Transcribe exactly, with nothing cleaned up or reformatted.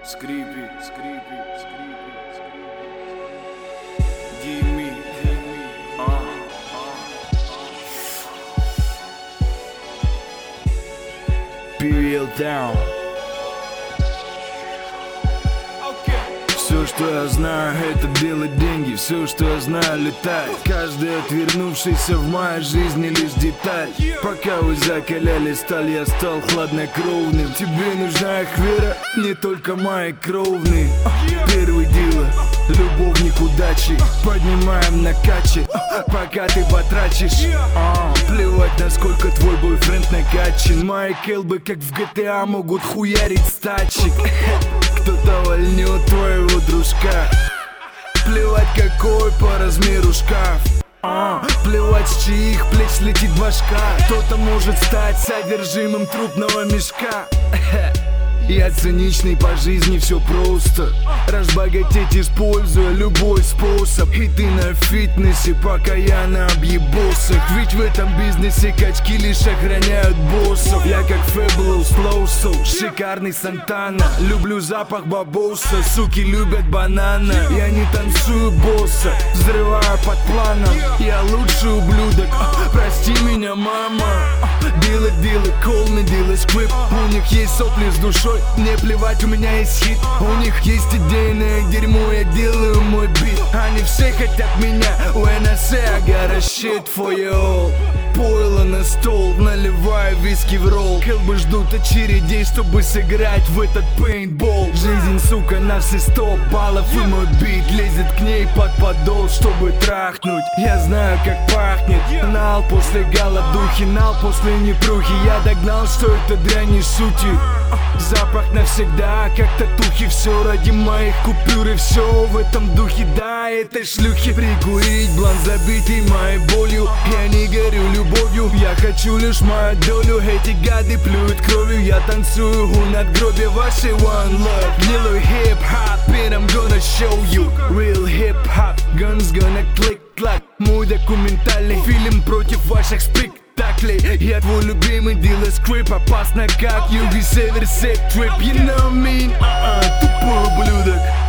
скрипи, скрипи, скрипи, скрипи. Гимми, гимми, а, а. пи эл Town. Все, что я знаю, это делать деньги. Все, что я знаю, летать. Каждый отвернувшийся в моей жизни лишь деталь. Пока вы закаляли сталь, я стал хладнокровным. Тебе нужна их вера, не только мои кровные. Первый дилер, любовник удачи. Поднимаем на каче, пока ты потрачишь. а, Плевать, насколько твой бойфренд накачан. Мои келбы, как в джи ти эй, могут хуярить стачек. Кто-то вольнет твоего дружка. Плевать, какой по размеру шкаф. а, Плевать, с чьих плеч летит башка. Кто-то может стать содержимым трупного мешка. Я циничный по жизни, все просто. Разбогатеть, используя любой способ. И ты на фитнесе, пока я на объебосах. Ведь в этом бизнесе качки лишь охраняют боссов. Я как Fabulous Flowso, шикарный Сантана. Люблю запах бабоса, суки любят банана. Я не танцую босса, взрываю под планом. Я лучший ублюдок, прости меня, мама. Дилы, дилы, call me, дилы, скрип. У них есть сопли с душой, мне плевать, у меня есть хит. У них есть идейное дерьмо, я делаю мой бит. Они все хотят меня, when I say I got a shit for you all. Пойло на стол, наливаю виски в ролл. Келбы ждут очередей, чтобы сыграть в этот пейнтбол. Жизнь, сука, на все сто баллов. И мой бит лезет к ней под подол, чтобы трахнуть. Я знаю, как пахнет нал после голодухи, нал после непрухи. Я догнал, что эта дрянь не шутит. Запах навсегда, как татухи. Все ради моих купюр и все в этом духе. Да, этой шлюхи прикурить, блант забитый моей болью. Я не горю любовью, я хочу лишь мою долю. Эти гады плюют кровью, я танцую у надгробия вашей one love. Делаю хип-хоп, and I'm gonna show you real hip-hop. Guns gonna click-clack. Мой документальный фильм против ваших спектаклей. Я твой любимый дилер скрип, опасно как юг и север сек трип. You know me, uh-uh, тупой ублюдок.